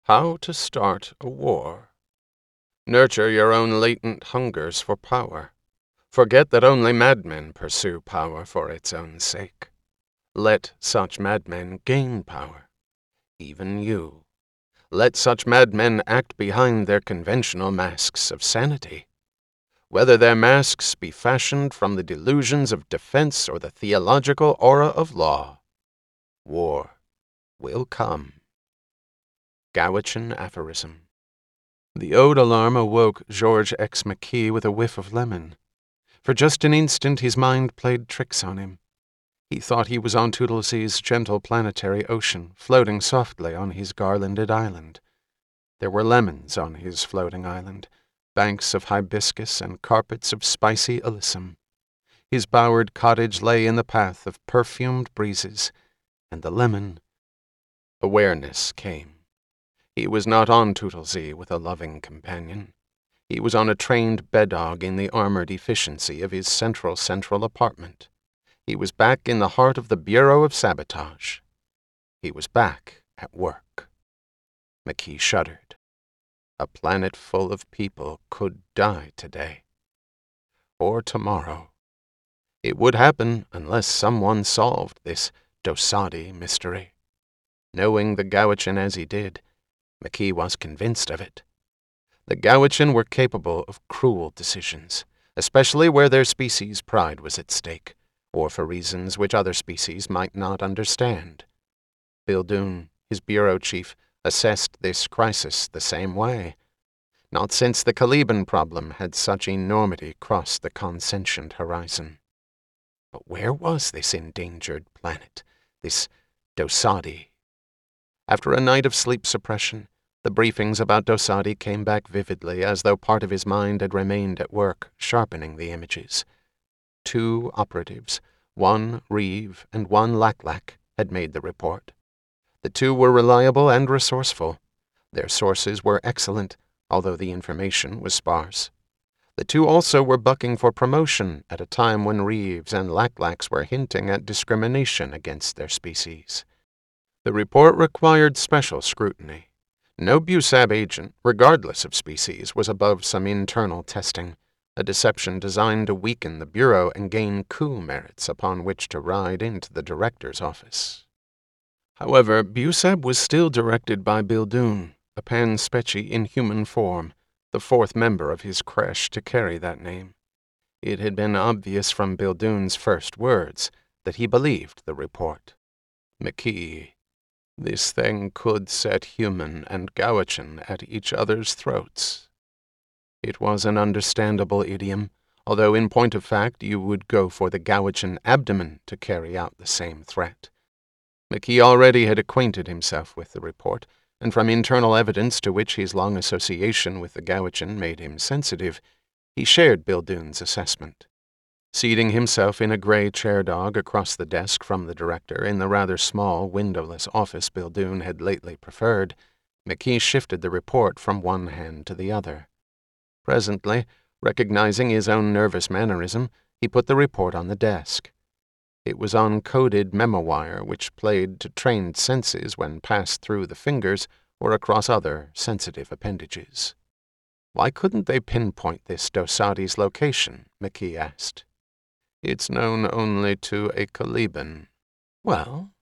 How to start a war. Nurture your own latent hungers for power. Forget that only madmen pursue power for its own sake. Let such madmen gain power, even you. Let such madmen act behind their conventional masks of sanity. Whether their masks be fashioned from the delusions of defense or the theological aura of law, war will come. Gowichan Aphorism. The ode alarm awoke George X. McKee with a whiff of lemon. For just an instant his mind played tricks on him. He thought he was on Tootlesee's gentle planetary ocean, floating softly on his garlanded island. There were lemons on his floating island, banks of hibiscus and carpets of spicy alyssum. His bowered cottage lay in the path of perfumed breezes, and the lemon. Awareness came. He was not on Tootlesee with a loving companion. He was on a trained beddog in the armored efficiency of his central apartment. He was back in the heart of the Bureau of Sabotage. He was back at work. McKee shuddered. A planet full of people could die today. Or tomorrow. It would happen unless someone solved this Dosadi mystery. Knowing the Gowichan as he did, McKee was convinced of it. The Gowichan were capable of cruel decisions, especially where their species' pride was at stake, or for reasons which other species might not understand. Bildoon, his bureau chief, assessed this crisis the same way. Not since the Caliban problem had such enormity crossed the consentient horizon. But where was this endangered planet, this Dosadi? After a night of sleep suppression, the briefings about Dosadi came back vividly, as though part of his mind had remained at work, sharpening the images. 2 operatives, one Reeve and one Lack-Lack, had made the report. The 2 were reliable and resourceful. Their sources were excellent, although the information was sparse. The 2 also were bucking for promotion at a time when Reeves and Lack-Lacks were hinting at discrimination against their species. The report required special scrutiny. No BUSAB agent, regardless of species, was above some internal testing, a deception designed to weaken the Bureau and gain coup merits upon which to ride into the director's office. However, BUSAB was still directed by Bildoon, a panspecie in human form, the 4th member of his creche to carry that name. It had been obvious from Bildoon's first words that he believed the report. McKee. This thing could set human and Gowichan at each other's throats. It was an understandable idiom, although in point of fact you would go for the Gowichan abdomen to carry out the same threat. McKee already had acquainted himself with the report, and from internal evidence to which his long association with the Gowichan made him sensitive, he shared Bildoon's assessment. Seating himself in a gray chair-dog across the desk from the director in the rather small, windowless office Bildoon had lately preferred, McKee shifted the report from one hand to the other. Presently, recognizing his own nervous mannerism, he put the report on the desk. It was on coded memo-wire which played to trained senses when passed through the fingers or across other sensitive appendages. Why couldn't they pinpoint this Dosadi's location? McKee asked. It's known only to a Caliban. Well,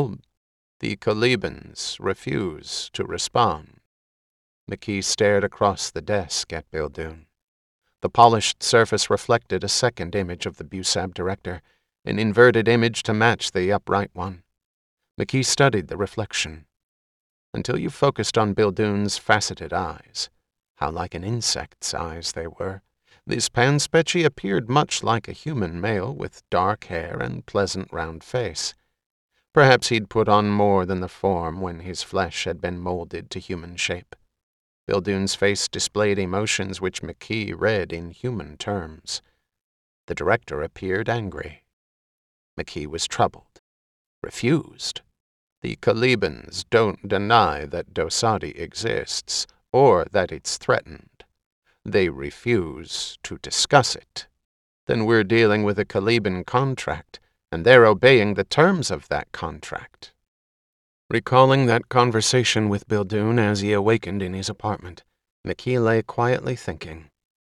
the Calibans refuse to respond. McKee stared across the desk at Bildoon. The polished surface reflected a second image of the BUSAB director, an inverted image to match the upright one. McKee studied the reflection. Until you focused on Bildoon's faceted eyes, how like an insect's eyes they were, this panspecie appeared much like a human male with dark hair and pleasant round face. Perhaps he'd put on more than the form when his flesh had been molded to human shape. Bildoon's face displayed emotions which McKee read in human terms. The director appeared angry. McKee was troubled. Refused. The Calibans don't deny that Dosadi exists, or that it's threatened. They refuse to discuss it. Then we're dealing with a Caliban contract, and they're obeying the terms of that contract. Recalling that conversation with Bildoon as he awakened in his apartment, McKee lay quietly thinking.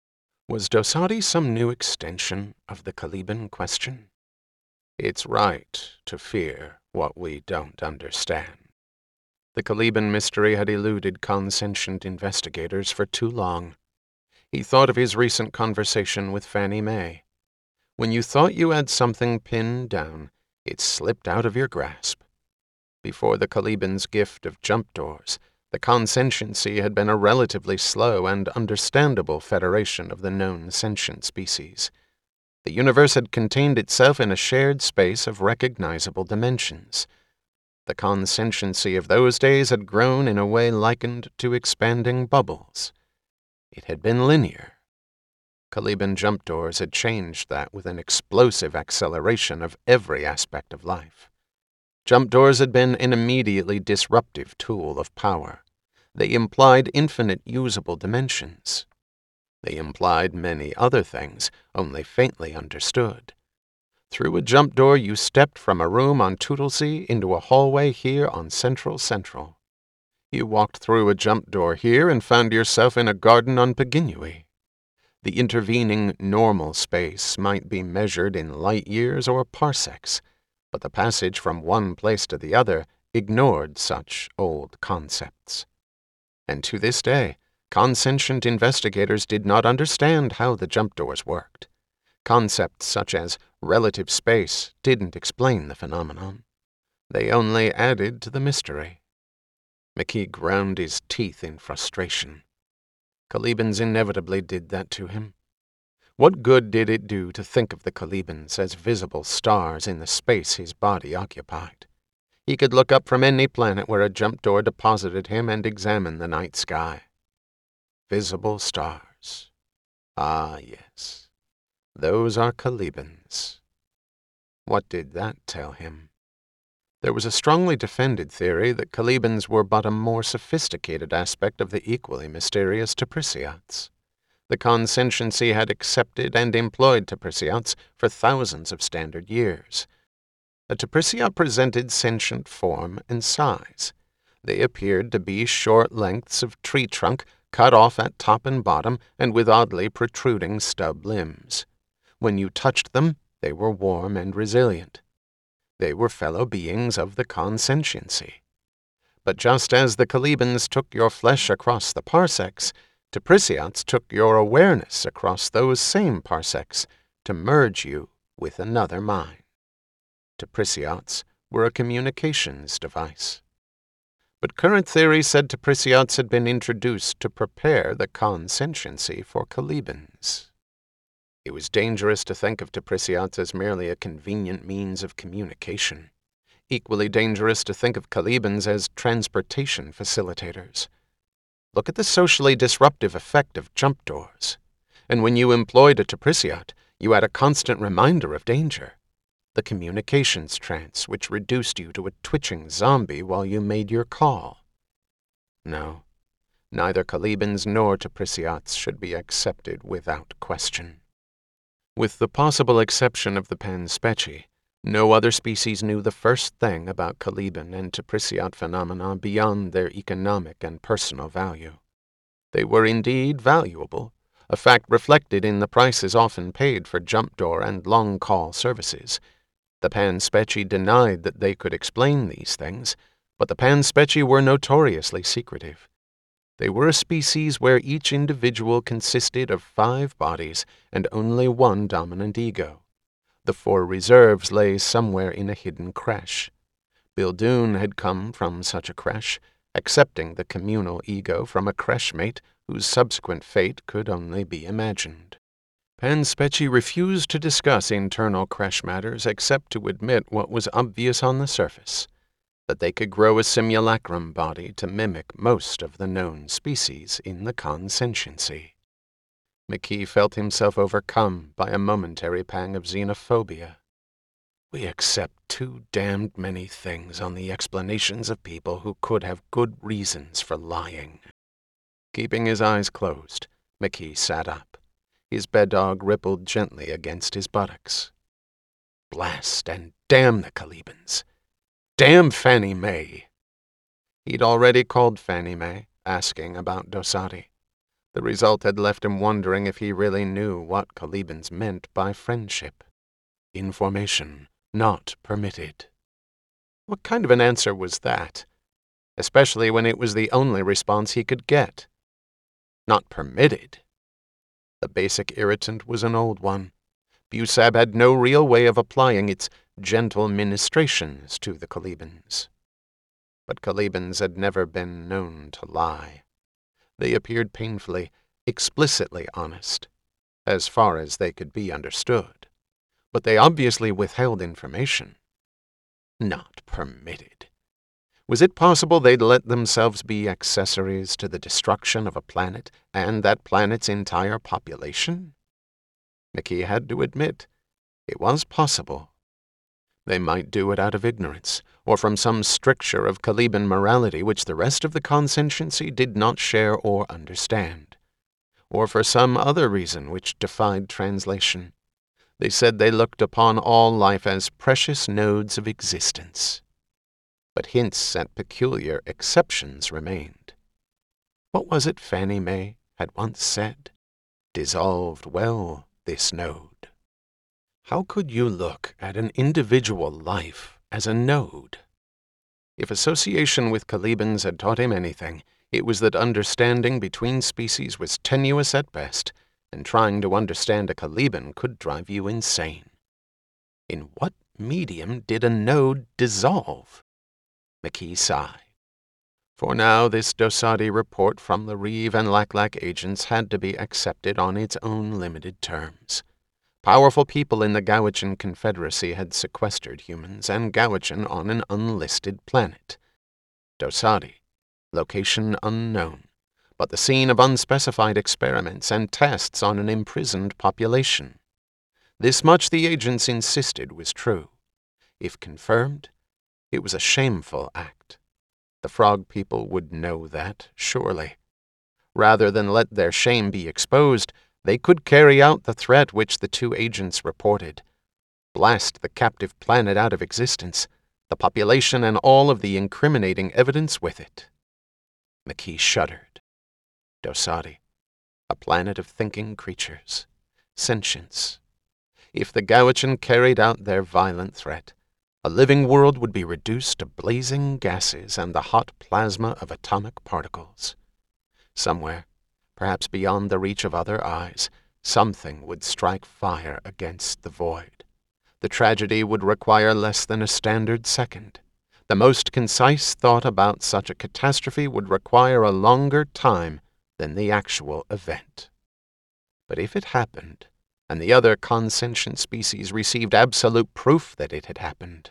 Was Dosadi some new extension of the Caliban question? It's right to fear what we don't understand. The Caliban mystery had eluded consentient investigators for too long. He thought of his recent conversation with Fannie Mae. When you thought you had something pinned down, it slipped out of your grasp. Before the Caliban's gift of jump doors, the consentiency had been a relatively slow and understandable federation of the known sentient species. The universe had contained itself in a shared space of recognizable dimensions. The consentiency of those days had grown in a way likened to expanding bubbles. It had been linear. Caliban jump doors had changed that with an explosive acceleration of every aspect of life. Jump doors had been an immediately disruptive tool of power. They implied infinite usable dimensions. They implied many other things, only faintly understood. Through a jump door you stepped from a room on Tootlesea into a hallway here on Central. You walked through a jump door here and found yourself in a garden on Paginui. The intervening normal space might be measured in light years or parsecs, but the passage from one place to the other ignored such old concepts. And to this day, consentient investigators did not understand how the jump doors worked. Concepts such as relative space didn't explain the phenomenon. They only added to the mystery. McKee ground his teeth in frustration. Calibans inevitably did that to him. What good did it do to think of the Calibans as visible stars in the space his body occupied? He could look up from any planet where a jump door deposited him and examine the night sky. Visible stars. Ah, yes. Those are Calibans. What did that tell him? There was a strongly defended theory that Calibans were but a more sophisticated aspect of the equally mysterious Tapriciots. The consentiency had accepted and employed Tapriciots for thousands of standard years. A Tapriciot presented sentient form and size. They appeared to be short lengths of tree trunk cut off at top and bottom and with oddly protruding stub limbs. When you touched them, they were warm and resilient. They were fellow beings of the consentiency. But just as the Calibans took your flesh across the parsecs, Tapriciots took your awareness across those same parsecs to merge you with another mind. Tapriciots were a communications device. But current theory said Tapriciots had been introduced to prepare the consentiency for Calibans. It was dangerous to think of Tapriciots as merely a convenient means of communication. Equally dangerous to think of Calibans as transportation facilitators. Look at the socially disruptive effect of jump doors. And when you employed a Tapriciot, you had a constant reminder of danger. The communications trance which reduced you to a twitching zombie while you made your call. No, neither Calibans nor Tapriciots should be accepted without question. With the possible exception of the Panspecie, no other species knew the first thing about Caliban and Tapriciot phenomena beyond their economic and personal value. They were indeed valuable, a fact reflected in the prices often paid for jump door and long call services. The Panspecie denied that they could explain these things, but the Panspecie were notoriously secretive. They were a species where each individual consisted of 5 bodies and only one dominant ego. The 4 reserves lay somewhere in a hidden creche. Bildoon had come from such a creche, accepting the communal ego from a creche mate whose subsequent fate could only be imagined. Panspecie refused to discuss internal creche matters except to admit what was obvious on the surface, that they could grow a simulacrum body to mimic most of the known species in the consentiency. McKee felt himself overcome by a momentary pang of xenophobia. We accept too damned many things on the explanations of people who could have good reasons for lying. Keeping his eyes closed, McKee sat up. His beddog rippled gently against his buttocks. Blast and damn the Calibans! Damn Fannie Mae! He'd already called Fanny Mae, asking about Dosadi. The result had left him wondering if he really knew what Calibans meant by friendship. Information not permitted. What kind of an answer was that? Especially when it was the only response he could get. Not permitted? The basic irritant was an old one. Busab had no real way of applying its gentle ministrations to the Calibans. But Calibans had never been known to lie. They appeared painfully, explicitly honest, as far as they could be understood. But they obviously withheld information. Not permitted. Was it possible they'd let themselves be accessories to the destruction of a planet and that planet's entire population? Makee had to admit, it was possible. They might do it out of ignorance, or from some stricture of Caliban morality which the rest of the consciency did not share or understand, or for some other reason which defied translation. They said they looked upon all life as precious nodes of existence. But hints at peculiar exceptions remained. What was it Fanny Mae had once said? Dissolved well, this node. How could you look at an individual life as a node? If association with Calibans had taught him anything, it was that understanding between species was tenuous at best, and trying to understand a Caliban could drive you insane. In what medium did a node dissolve? Makee sighed. For now, this Dosadi report from the Reeve and Lac-Lac agents had to be accepted on its own limited terms. Powerful people in the Gowichan Confederacy had sequestered humans and Gowichan on an unlisted planet. Dosadi, location unknown, but the scene of unspecified experiments and tests on an imprisoned population. This much the agents insisted was true. If confirmed, it was a shameful act. The frog people would know that, surely. Rather than let their shame be exposed, they could carry out the threat which the two agents reported. Blast the captive planet out of existence, the population and all of the incriminating evidence with it. Makee shuddered. Dosadi, a planet of thinking creatures, sentience. If the Gowichan carried out their violent threat, a living world would be reduced to blazing gases and the hot plasma of atomic particles. Somewhere, perhaps beyond the reach of other eyes, something would strike fire against the void. The tragedy would require less than a standard second. The most concise thought about such a catastrophe would require a longer time than the actual event. But if it happened, and the other consentient species received absolute proof that it had happened,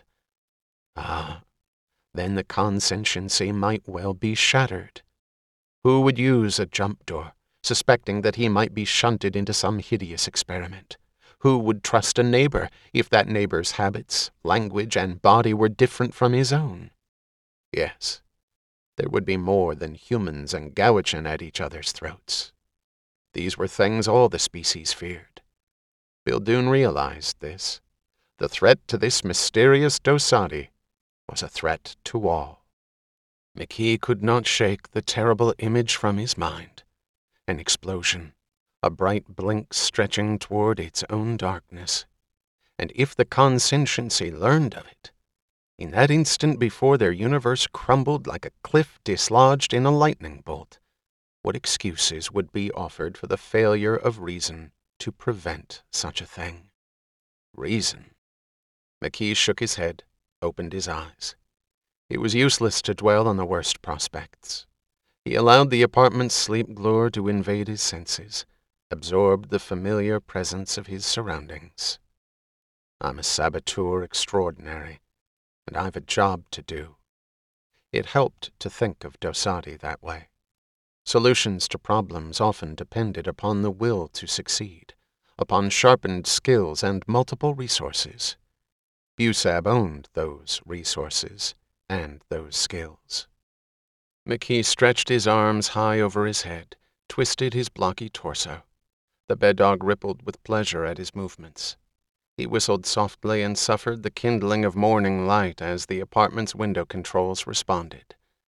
then the consentiency might well be shattered. Who would use a jump door, suspecting that he might be shunted into some hideous experiment? Who would trust a neighbor if that neighbor's habits, language, and body were different from his own? Yes, there would be more than humans and Gowichan at each other's throats. These were things all the species feared. Bildoon realized this. The threat to this mysterious Dosadi was a threat to all. Makee could not shake the terrible image from his mind. An explosion, a bright blink stretching toward its own darkness. And if the consciency learned of it, in that instant before their universe crumbled like a cliff dislodged in a lightning bolt, what excuses would be offered for the failure of reason to prevent such a thing? Reason? Makee shook his head, opened his eyes. It was useless to dwell on the worst prospects. He allowed the apartment's sleep glare to invade his senses, absorbed the familiar presence of his surroundings. I'm a saboteur extraordinary, and I've a job to do. It helped to think of Dosadi that way. Solutions to problems often depended upon the will to succeed, upon sharpened skills and multiple resources. Busab owned those resources and those skills. Makee stretched his arms high over his head, twisted his blocky torso. The bed-dog rippled with pleasure at his movements. He whistled softly and suffered the kindling of morning light as the apartment's window controls responded.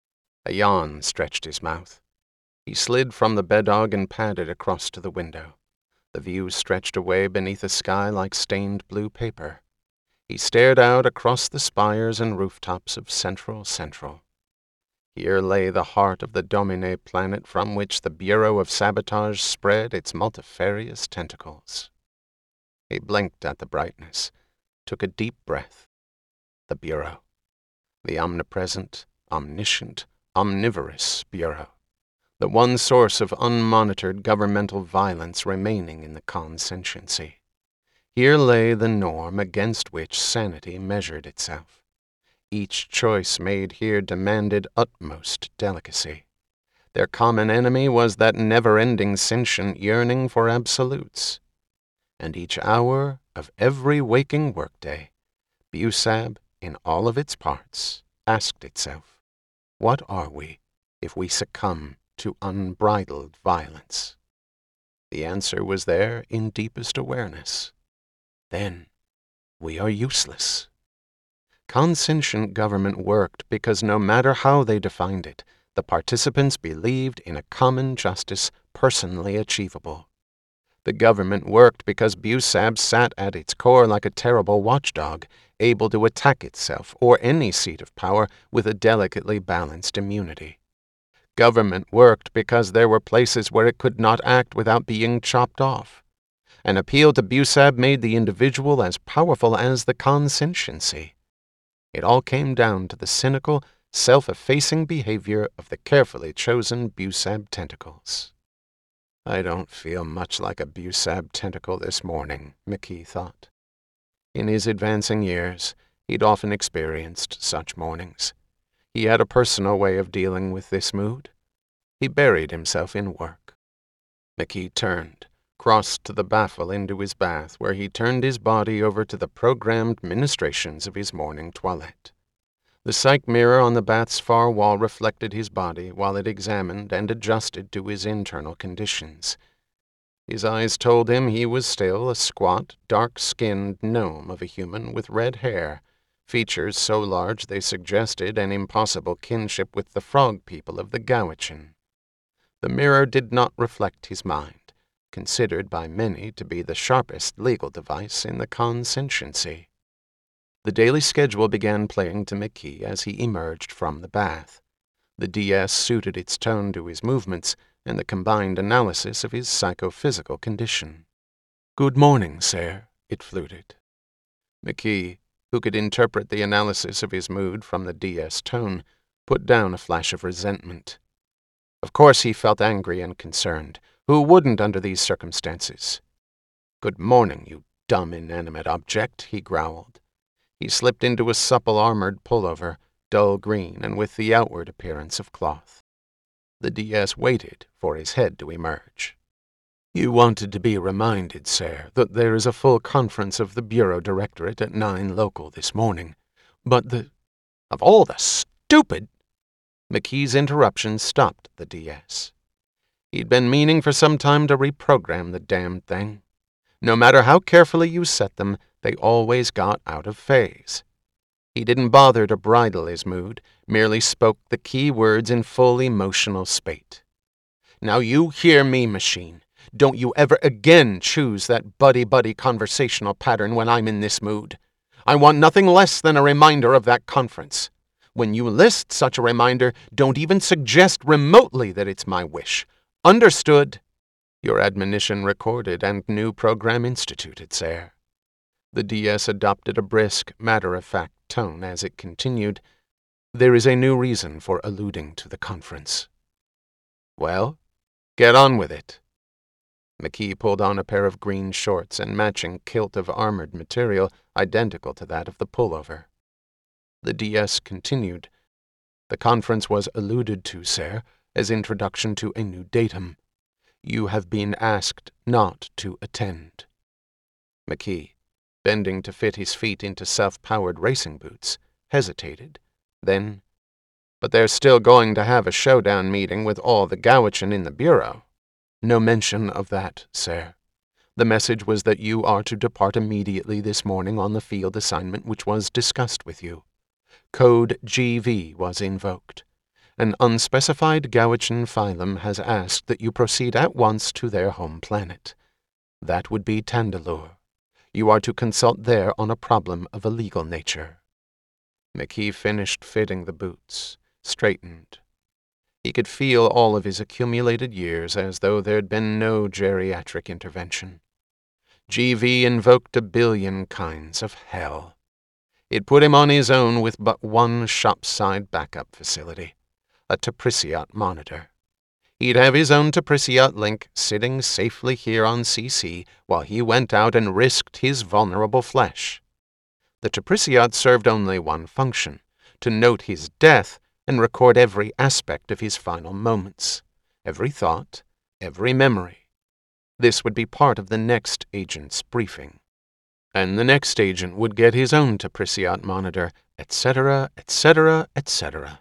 A yawn stretched his mouth. He slid from the bedog and padded across to the window. The view stretched away beneath a sky like stained blue paper. He stared out across the spires and rooftops of Central. Here lay the heart of the Domine planet from which the Bureau of Sabotage spread its multifarious tentacles. He blinked at the brightness, took a deep breath. The Bureau. The omnipresent, omniscient, omnivorous Bureau. The one source of unmonitored governmental violence remaining in the consciency. Here lay the norm against which sanity measured itself. Each choice made here demanded utmost delicacy. Their common enemy was that never-ending sentient yearning for absolutes. And each hour of every waking workday, BuSab, in all of its parts, asked itself, what are we if we succumb to unbridled violence? The answer was there in deepest awareness. Then we are useless. Consentient government worked because no matter how they defined it, the participants believed in a common justice personally achievable. The government worked because BuSab sat at its core like a terrible watchdog, able to attack itself or any seat of power with a delicately balanced immunity. Government worked because there were places where it could not act without being chopped off. An appeal to BuSab made the individual as powerful as the consciency. It all came down to the cynical, self-effacing behavior of the carefully chosen BuSab tentacles. I don't feel much like a BuSab tentacle this morning, McKee thought. In his advancing years, he'd often experienced such mornings. He had a personal way of dealing with this mood. He buried himself in work. McKee turned, crossed to the baffle into his bath, where he turned his body over to the programmed ministrations of his morning toilette. The psych mirror on the bath's far wall reflected his body while it examined and adjusted to his internal conditions. His eyes told him he was still a squat, dark-skinned gnome of a human with red hair, features so large they suggested an impossible kinship with the frog people of the Gowichan. The mirror did not reflect his mind, considered by many to be the sharpest legal device in the consciency. The daily schedule began playing to McKee as he emerged from the bath. The DS suited its tone to his movements and the combined analysis of his psychophysical condition. "Good morning, sir," it fluted. McKee, who could interpret the analysis of his mood from the DS tone, put down a flash of resentment. Of course he felt angry and concerned. Who wouldn't under these circumstances? "Good morning, you dumb inanimate object," he growled. He slipped into a supple armored pullover, dull green and with the outward appearance of cloth. The DS waited for his head to emerge. "You wanted to be reminded, sir, that there is a full conference of the Bureau Directorate at 9 local this morning. But of all the stupid—" McKee's interruption stopped the DS. He'd been meaning for some time to reprogram the damned thing. No matter how carefully you set them, they always got out of phase. He didn't bother to bridle his mood, merely spoke the key words in full emotional spate. "Now you hear me, machine. Don't you ever again choose that buddy-buddy conversational pattern when I'm in this mood. I want nothing less than a reminder of that conference. When you list such a reminder, don't even suggest remotely that it's my wish. Understood?" "Your admonition recorded and new program instituted, sir." The DS adopted a brisk, matter-of-fact tone as it continued, "There is a new reason for alluding to the conference." "Well, get on with it." McKee pulled on a pair of green shorts and matching kilt of armored material identical to that of the pullover. The DS continued, "The conference was alluded to, sir, as introduction to a new datum. You have been asked not to attend." McKee, bending to fit his feet into self-powered racing boots, hesitated. Then, "But they're still going to have a showdown meeting with all the Gowichan in the Bureau." "No mention of that, sir. The message was that you are to depart immediately this morning on the field assignment which was discussed with you. Code GV was invoked. an unspecified Gowichan phylum has asked that you proceed at once to their home planet. That would be Tandalore. You are to consult there on a problem of a legal nature." McKee finished fitting the boots, straightened. He could feel all of his accumulated years as though there'd been no geriatric intervention. GV invoked a billion kinds of hell. It put him on his own with but one shop-side backup facility, a Tapriciot monitor. He'd have his own Tapriciot link sitting safely here on CC while he went out and risked his vulnerable flesh. The Tapriciot served only one function, to note his death and record every aspect of his final moments, every thought, every memory. This would be part of the next agent's briefing. And the next agent would get his own Tapriciot monitor, etc., etc., etc.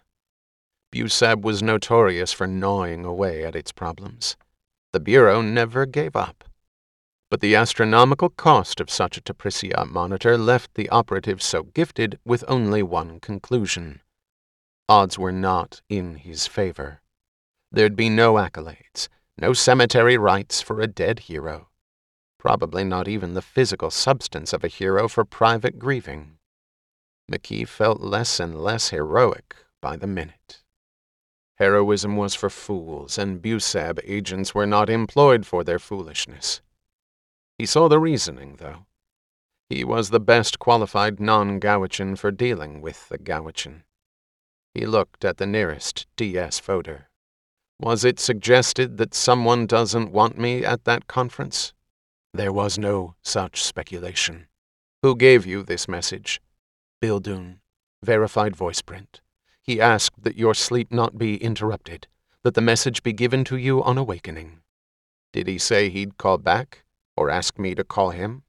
Busab was notorious for gnawing away at its problems. The Bureau never gave up. But the astronomical cost of such a Tapriciot monitor left the operative so gifted with only one conclusion. Odds were not in his favor. There'd be no accolades, no cemetery rites for a dead hero. Probably not even the physical substance of a hero for private grieving. McKee felt less and less heroic by the minute. Heroism was for fools, and Busab agents were not employed for their foolishness. He saw the reasoning, though. He was the best qualified non-Gowichan for dealing with the Gowichan. He looked at the nearest DS voter. Was it suggested that someone doesn't want me at that conference? There was no such speculation. Who gave you this message? Bildun. Verified voice print. He asked that your sleep not be interrupted, that the message be given to you on awakening. Did he say he'd call back, or ask me to call him?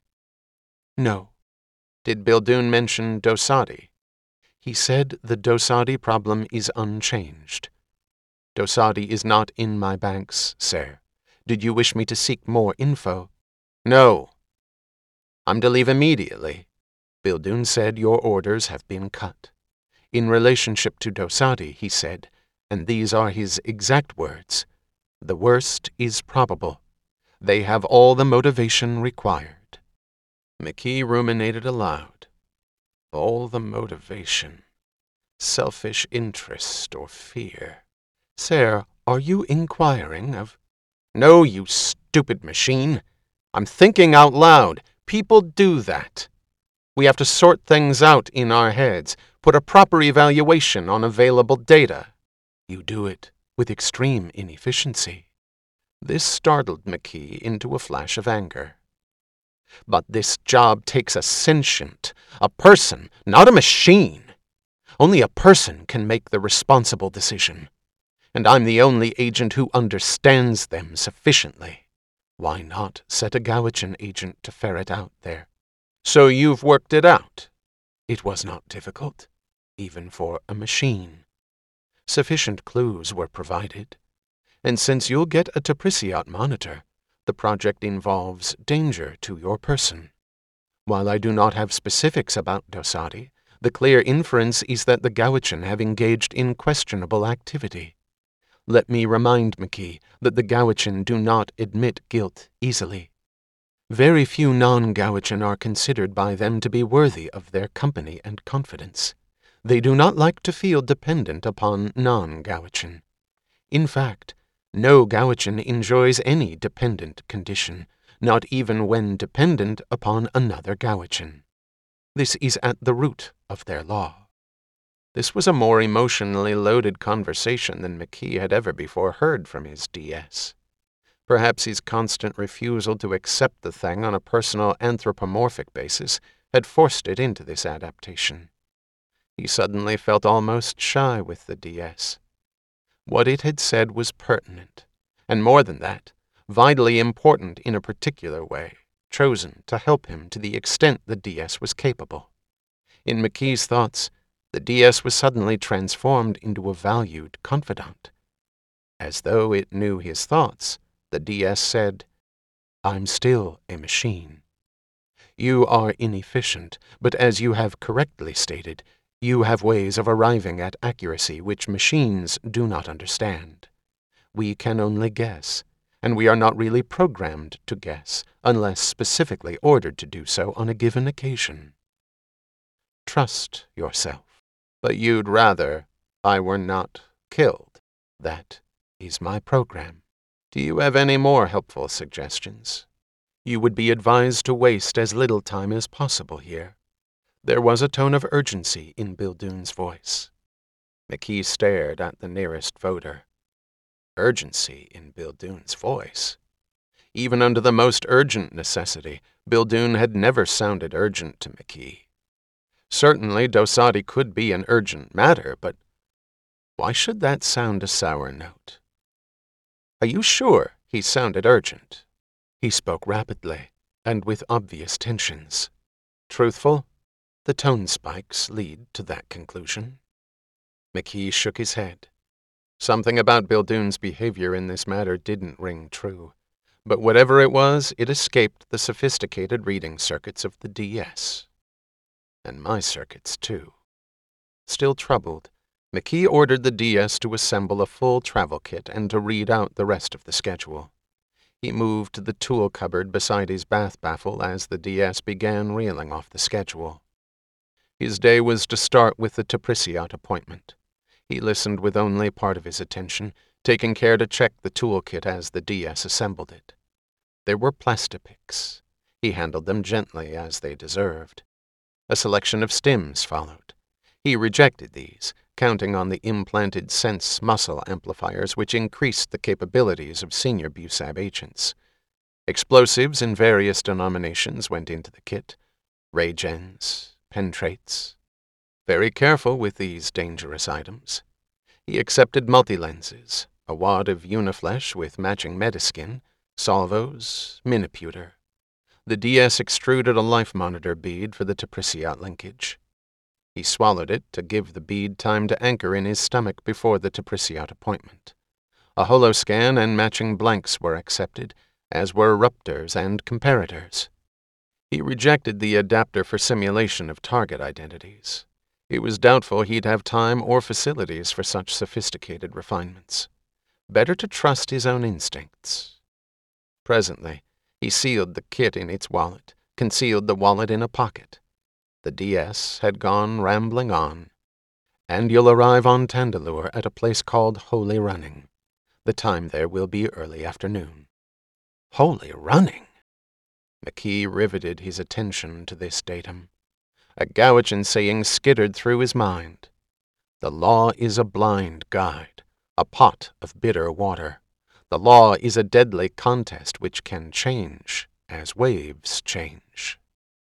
No. Did Bildun mention Dosadi? He said the Dosadi problem is unchanged. Dosadi is not in my banks, sir. Did you wish me to seek more info? No. I'm to leave immediately. Bildun said your orders have been cut. In relationship to Dosadi, he said, and these are his exact words, the worst is probable. They have all the motivation required. McKee ruminated aloud. All the motivation. Selfish interest or fear. Sir, are you inquiring of... No, you stupid machine. I'm thinking out loud. People do that. We have to sort things out in our heads, put a proper evaluation on available data. You do it with extreme inefficiency. This startled McKee into a flash of anger. But this job takes a sentient, a person, not a machine. Only a person can make the responsible decision. And I'm the only agent who understands them sufficiently. Why not set a Gowichan agent to ferret out there? So you've worked it out. It was not difficult, even for a machine. Sufficient clues were provided. And since you'll get a Tapriciot monitor, the project involves danger to your person. While I do not have specifics about Dosadi, the clear inference is that the Gowichan have engaged in questionable activity. Let me remind McKee that the Gowichan do not admit guilt easily. Very few non-Gowichan are considered by them to be worthy of their company and confidence. They do not like to feel dependent upon non-Gowichan. In fact, no Gowichan enjoys any dependent condition, not even when dependent upon another Gowichan. This is at the root of their law. This was a more emotionally loaded conversation than McKee had ever before heard from his DS. Perhaps his constant refusal to accept the thing on a personal anthropomorphic basis had forced it into this adaptation. He suddenly felt almost shy with the DS. What it had said was pertinent, and more than that, vitally important in a particular way, chosen to help him to the extent the DS was capable. In McKee's thoughts, the DS was suddenly transformed into a valued confidant. As though it knew his thoughts, the DS said, I'm still a machine. You are inefficient, but as you have correctly stated, You have ways of arriving at accuracy which machines do not understand. We can only guess, and we are not really programmed to guess, unless specifically ordered to do so on a given occasion. Trust yourself. But you'd rather I were not killed. That is my program. Do you have any more helpful suggestions? You would be advised to waste as little time as possible here. There was a tone of urgency in Bildoon's voice. McKee stared at the nearest voter. Urgency in Bildoon's voice. Even under the most urgent necessity, Bildoon had never sounded urgent to McKee. Certainly, Dosadi could be an urgent matter, but why should that sound a sour note? Are you sure he sounded urgent? He spoke rapidly, and with obvious tensions. Truthful? The tone spikes lead to that conclusion. McKee shook his head. Something about Bildoon's behavior in this matter didn't ring true, but whatever it was, it escaped the sophisticated reading circuits of the DS. And my circuits, too. Still troubled, McKee ordered the DS to assemble a full travel kit and to read out the rest of the schedule. He moved to the tool cupboard beside his bath baffle as the DS began reeling off the schedule. His day was to start with the Tepriciat appointment. He listened with only part of his attention, taking care to check the toolkit as the DS assembled it. There were plastipics. He handled them gently as they deserved. A selection of stims followed. He rejected these, counting on the implanted sense muscle amplifiers which increased the capabilities of senior BUSAB agents. Explosives in various denominations went into the kit. Ray-gens, pentrates. Very careful with these dangerous items. He accepted multi-lenses, a wad of Uniflesh with matching Metaskin, salvos, Miniputer. The DS extruded a life monitor bead for the Tepriciat linkage. He swallowed it to give the bead time to anchor in his stomach before the Tepriciat appointment. A holoscan and matching blanks were accepted, as were ruptors and comparators. He rejected the adapter for simulation of target identities. It was doubtful he'd have time or facilities for such sophisticated refinements. Better to trust his own instincts. Presently, he sealed the kit in its wallet, concealed the wallet in a pocket. The DS had gone rambling on. And you'll arrive on Tandalure at a place called Holy Running. The time there will be early afternoon. Holy Running? McKee riveted his attention to this datum. A Gowichan saying skittered through his mind. The law is a blind guide, a pot of bitter water. The law is a deadly contest which can change as waves change.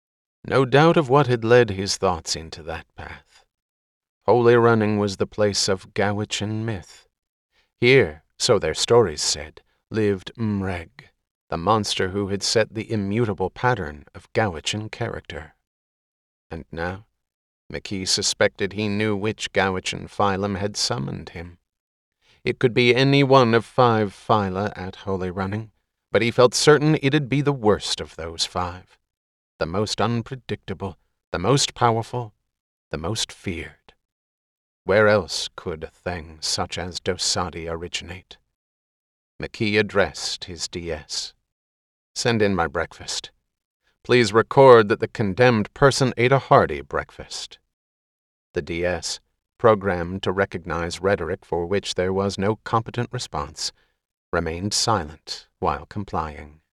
No doubt of what had led his thoughts into that path. Holy Running was the place of Gowichan myth. Here, so their stories said, lived Mreg, the monster who had set the immutable pattern of Gowichan character. And now, McKee suspected he knew which Gowichan phylum had summoned him. It could be any one of 5 phyla at Holy Running, but he felt certain it'd be the worst of those 5. The most unpredictable, the most powerful, the most feared. Where else could a thing such as Dosadi originate? McKee addressed his DS. Send in my breakfast. Please record that the condemned person ate a hearty breakfast. The DS, programmed to recognize rhetoric for which there was no competent response, remained silent while complying.